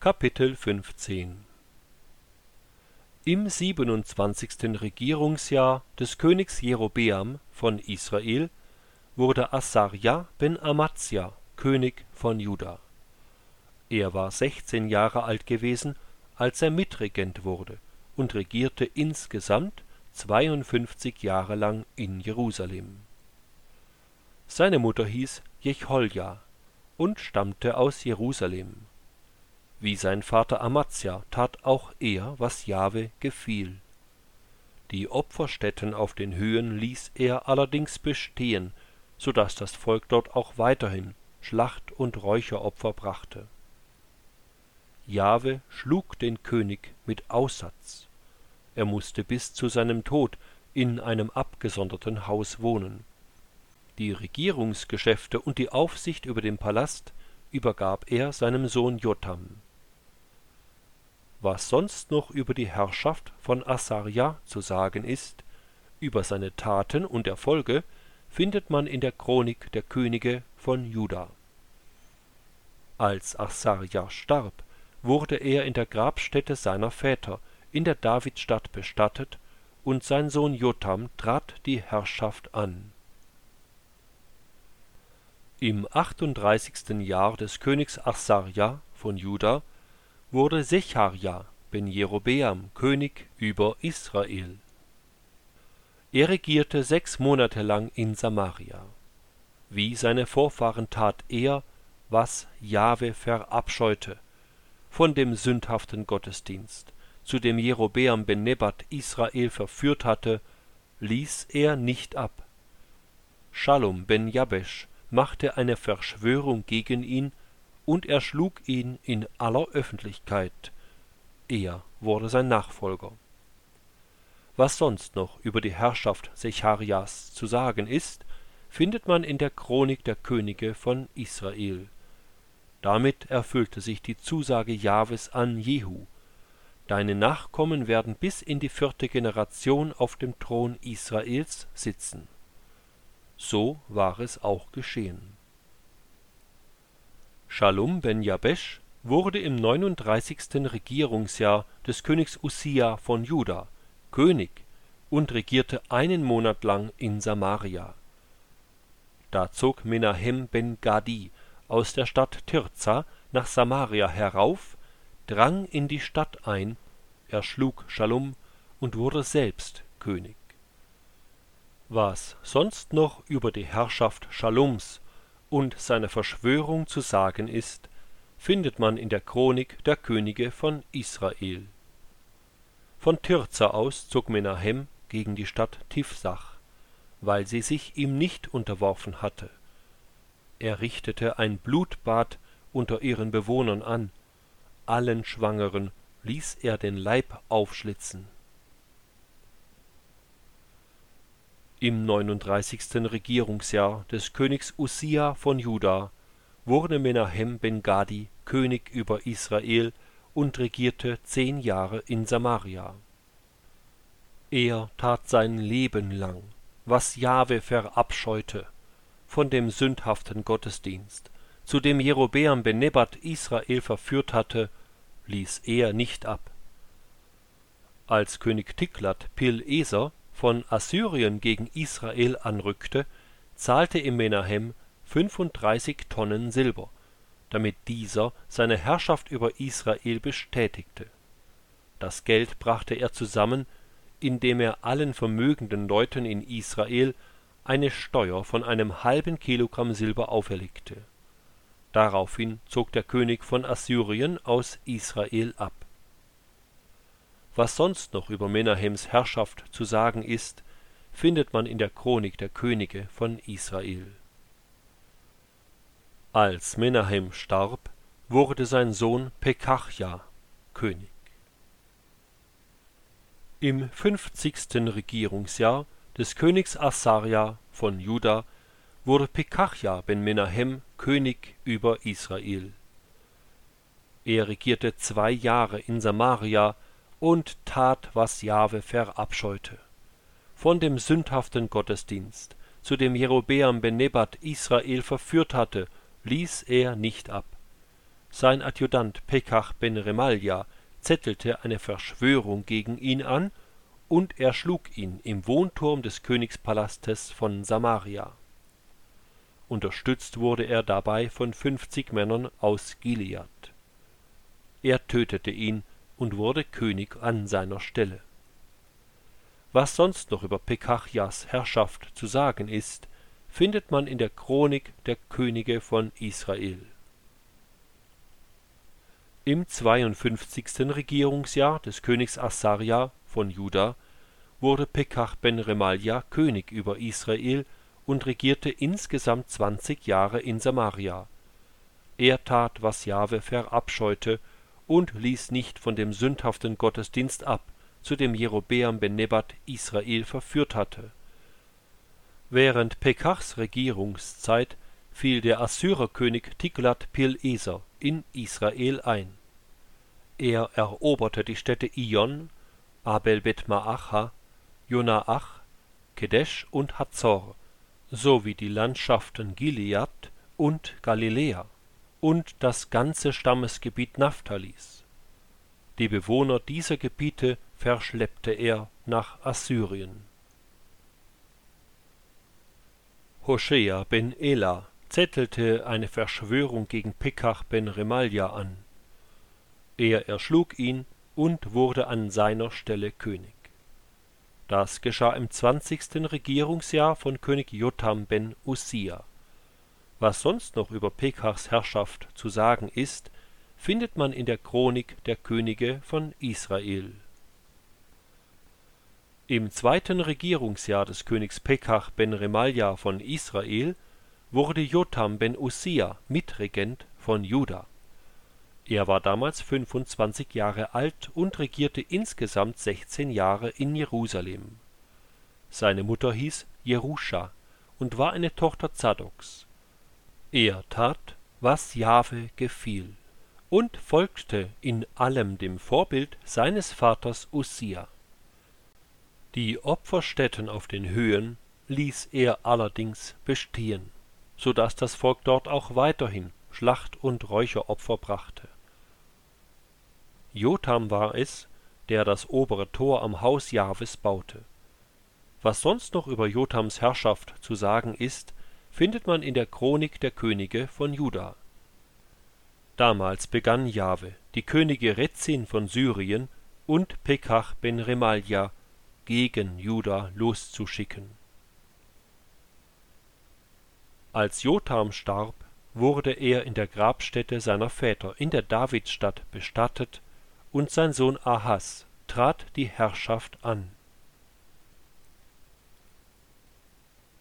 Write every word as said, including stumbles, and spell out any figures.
Kapitel fünfzehn. Im siebenundzwanzigsten Regierungsjahr des Königs Jerobeam von Israel wurde Asarja ben Amazia König von Juda. Er war sechzehn Jahre alt gewesen, als er Mitregent wurde, und regierte insgesamt zweiundfünfzig Jahre lang in Jerusalem. Seine Mutter hieß Jecholja und stammte aus Jerusalem. Wie sein Vater Amazia tat auch er, was Jahwe gefiel. Die Opferstätten auf den Höhen ließ er allerdings bestehen, so daß das Volk dort auch weiterhin Schlacht- und Räucheropfer brachte. Jahwe schlug den König mit Aussatz. Er mußte bis zu seinem Tod in einem abgesonderten Haus wohnen. Die Regierungsgeschäfte und die Aufsicht über den Palast übergab er seinem Sohn Jotham. Was sonst noch über die Herrschaft von Asarja zu sagen ist, über seine Taten und Erfolge, findet man in der Chronik der Könige von Juda. Als Asarja starb, wurde er in der Grabstätte seiner Väter in der Davidstadt bestattet, und sein Sohn Jotham trat die Herrschaft an. Im achtunddreißigsten Jahr des Königs Asarja von Juda wurde Secharja ben Jerobeam König über Israel. Er regierte sechs Monate lang in Samaria. Wie seine Vorfahren tat er, was Jahwe verabscheute, von dem sündhaften Gottesdienst, zu dem Jerobeam ben Nebat Israel verführt hatte, ließ er nicht ab. Schalom ben Jabesch machte eine Verschwörung gegen ihn, und erschlug ihn in aller Öffentlichkeit. Er wurde sein Nachfolger. Was sonst noch über die Herrschaft Secharjas zu sagen ist, findet man in der Chronik der Könige von Israel. Damit erfüllte sich die Zusage Jahwes an Jehu: Deine Nachkommen werden bis in die vierte Generation auf dem Thron Israels sitzen. So war es auch geschehen. Schalum ben Jabesch wurde im neununddreißigsten Regierungsjahr des Königs Ussia von Juda König und regierte einen Monat lang in Samaria. Da zog Menahem ben Gadi aus der Stadt Tirza nach Samaria herauf, drang in die Stadt ein, erschlug Schalum und wurde selbst König. Was sonst noch über die Herrschaft Schalums und seine Verschwörung zu sagen ist, findet man in der Chronik der Könige von Israel. Von Tirza aus zog Menahem gegen die Stadt Tifsach, weil sie sich ihm nicht unterworfen hatte. Er richtete ein Blutbad unter ihren Bewohnern an, allen Schwangeren ließ er den Leib aufschlitzen. Im neununddreißigsten Regierungsjahr des Königs Ussia von Juda wurde Menahem ben Gadi König über Israel und regierte zehn Jahre in Samaria. Er tat sein Leben lang, was Jahwe verabscheute, von dem sündhaften Gottesdienst, zu dem Jerobeam ben Nebat Israel verführt hatte, ließ er nicht ab. Als König Tiglat-Pileser von Assyrien gegen Israel anrückte, zahlte ihm Menahem fünfunddreißig Tonnen Silber, damit dieser seine Herrschaft über Israel bestätigte. Das Geld brachte er zusammen, indem er allen vermögenden Leuten in Israel eine Steuer von einem halben Kilogramm Silber auferlegte. Daraufhin zog der König von Assyrien aus Israel ab. Was sonst noch über Menahems Herrschaft zu sagen ist, findet man in der Chronik der Könige von Israel. Als Menahem starb, wurde sein Sohn Pekachja König. Im fünfzigsten Regierungsjahr des Königs Asarja von Juda wurde Pekachja ben Menahem König über Israel. Er regierte zwei Jahre in Samaria und tat, was Jahwe verabscheute, von dem sündhaften Gottesdienst, zu dem Jerobeam ben Nebat Israel verführt hatte, ließ er nicht ab. Sein Adjutant Pekach ben Remalja zettelte eine Verschwörung gegen ihn an, und er schlug ihn im Wohnturm des Königspalastes von Samaria. Unterstützt wurde er dabei von fünfzig Männern aus Gilead. Er tötete ihn und wurde König an seiner Stelle. Was sonst noch über Pekachjas Herrschaft zu sagen ist, findet man in der Chronik der Könige von Israel. Im zweiundfünfzigsten Regierungsjahr des Königs Asarja von Juda wurde Pekach ben Remalja König über Israel und regierte insgesamt zwanzig Jahre in Samaria. Er tat, was Jahwe verabscheute, und ließ nicht von dem sündhaften Gottesdienst ab, zu dem Jerobeam ben Nebat Israel verführt hatte. Während Pekachs Regierungszeit fiel der Assyrerkönig Tiglat-Pileser in Israel ein. Er eroberte die Städte Ijon, Abel-Bet-Maacha, Jonaach, Kedesh und Hazor, sowie die Landschaften Gilead und Galiläa und das ganze Stammesgebiet Naphthalis. Die Bewohner dieser Gebiete verschleppte er nach Assyrien. Hoschea ben Ela zettelte eine Verschwörung gegen Pekach ben Remalja an. Er erschlug ihn und wurde an seiner Stelle König. Das geschah im zwanzigsten Regierungsjahr von König Jotham ben Ussia. Was sonst noch über Pekachs Herrschaft zu sagen ist, findet man in der Chronik der Könige von Israel. Im zweiten Regierungsjahr des Königs Pekach ben Remalja von Israel wurde Jotham ben Ussia Mitregent von Juda. Er war damals fünfundzwanzig Jahre alt und regierte insgesamt sechzehn Jahre in Jerusalem. Seine Mutter hieß Jeruscha und war eine Tochter Zadoks. Er tat, was Jahwe gefiel, und folgte in allem dem Vorbild seines Vaters Ussia. Die Opferstätten auf den Höhen ließ er allerdings bestehen, so daß das Volk dort auch weiterhin Schlacht- und Räucheropfer brachte. Jotham war es, der das obere Tor am Haus Jahwes baute. Was sonst noch über Jothams Herrschaft zu sagen ist, findet man in der Chronik der Könige von Juda. Damals begann Jahwe, die Könige Rezin von Syrien und Pekach ben Remalja gegen Juda loszuschicken. Als Jotham starb, wurde er in der Grabstätte seiner Väter in der Davidstadt bestattet, und sein Sohn Ahas trat die Herrschaft an.